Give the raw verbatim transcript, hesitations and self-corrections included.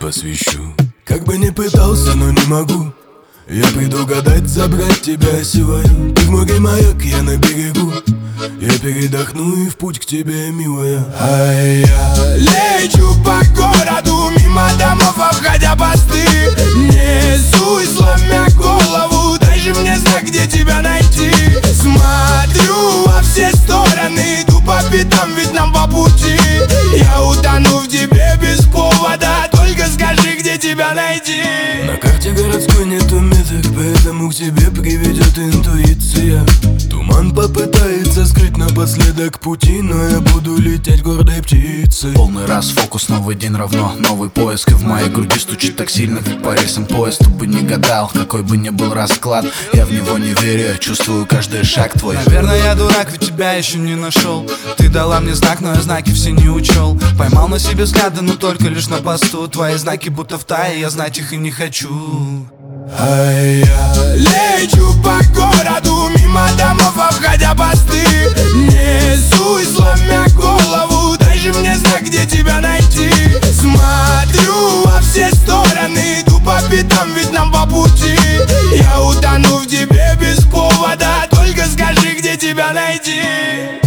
посвящу. Как бы не пытался, но не могу я предугадать, забрать тебя сегодня. Ты в море маяк, я на берегу. Я передохну и в путь к тебе, милая. А я лечу по городу, мимо домов, обходя посты. Несусь, сломя голову, дай же мне знак, где тебя найти. Смотрю во все стороны, иду по пятам, ведь нам по пути. Я утону в тебе без повода, только скажи, где тебя найти. На карте городской нету меток, поэтому к тебе приведет интуиция. Туман попытается скрыть напоследок пути, но я буду лететь гордой птицей. Полный расфокус, новый день равно новый поиск. И в моей груди стучит так сильно, как по рельсам поезд. Ты бы не гадал, какой бы ни был расклад, я в него не верю, я чувствую каждый шаг твой. Наверное, я дурак, ведь тебя еще не нашел. Ты дала мне знак, но я знаки все не учел. Поймал на себе взгляды, но только лишь на посту. Твои знаки будто в тае, я знать их и не хочу. А я лечу по городу, мимо домов, обходя посты. Несусь, сломя голову, дай же мне знак, где тебя найти. Смотрю во все стороны, иду по пятам, ведь нам по пути. Я утону в тебе без повода, только скажи, где тебя найти.